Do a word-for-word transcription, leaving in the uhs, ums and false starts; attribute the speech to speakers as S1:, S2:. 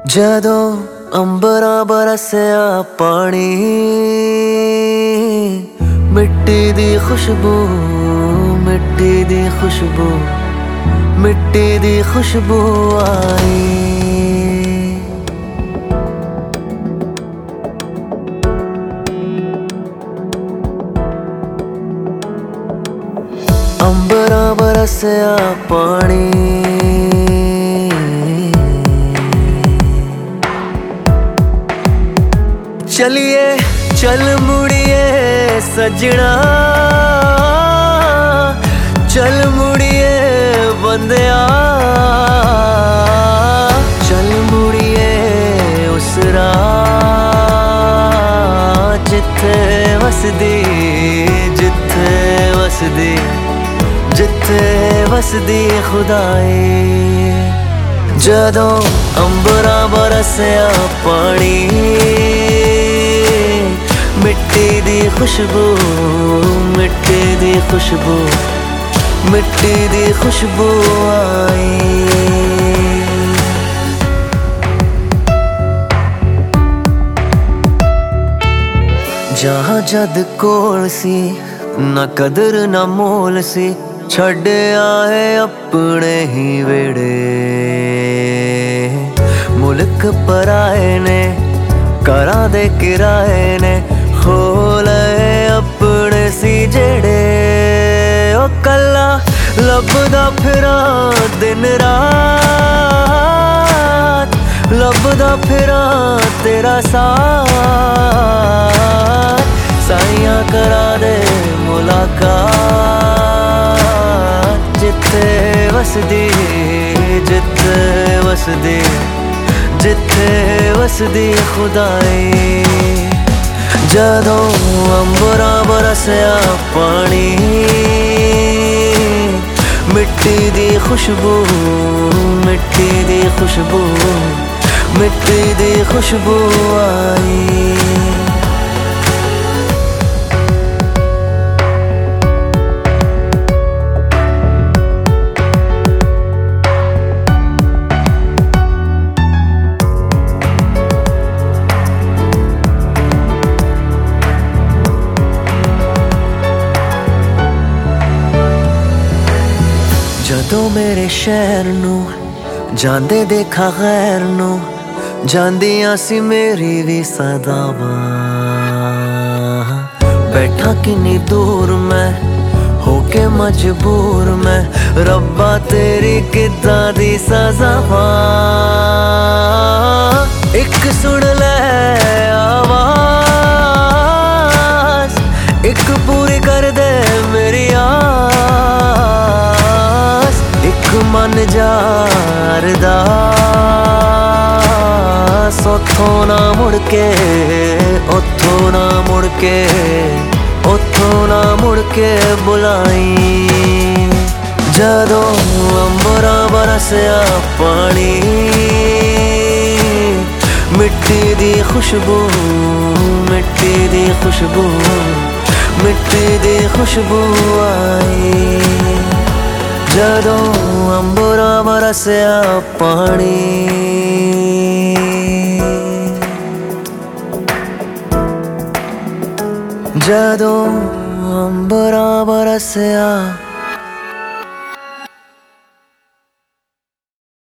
S1: ਜਦੋਂ ਅੰਬਰਾਂ ਬਰਸਿਆ ਪਾਣੀ, ਮਿੱਟੀ ਦੀ ਖੁਸ਼ਬੂ, ਮਿੱਟੀ ਦੀ ਖੁਸ਼ਬੂ, ਮਿੱਟੀ ਦੀ ਖੁਸ਼ਬੂ ਆਈ। ਅੰਬਰਾਂ ਬਰਸਿਆ ਪਾਣੀ, चलिए चल मुड़िए सजना, चल मुड़िए बंदिया, चल मुड़िए उस राह जिथे वसदी, जिथे वसदी, जिथे वसदी खुदाई। जदों अंबरां बरसिया पानी, मिट्टी दी खुशबू, मिट्टी दी खुशबू, मिट्टी दी खुशबू आई। जहाँ जद कोल सी ना कदर ना मोल सी, छड़ आए अपने ही वेड़े। मुल्क पराए ने घरां दे किराए ने, खोल अपने सी जेड़े। ओ कला लभदा फिरा दिन रात, लभदा फिरा तेरा साथ। साइयां करा दे मुलाकात, जिथे वसदी, जिथे वसदी, जिथे वसदी खुदाई। जदों अंबरां बरसिया पानी, मिट्टी दी खुशबू, मिट्टी दी खुशबू, मिट्टी दी खुशबू आई। जदों मेरे शहर नू जांदे देखा गैर नू, जांदियां सी मेरी भी सदावां। बैठा किन्नी दूर मैं होके मजबूर मैं, रब्बा तेरी किदां दी सज़ावां। एक सुन ले आवाज़, एक पूरी कर दे मेरी आस। एक मन जारदा उथों ना मुड़ के, उथों ना मुड़ के, उथों ना मुड़ के बुलाई। जदों अंबरां बरसिया पानी, मिट्टी दी खुशबू, मिट्टी दी खुशबू, मिट्टी दी खुशबू आई। जदों अंबरां बरसिया पानी, जदों अंबरां बरसिया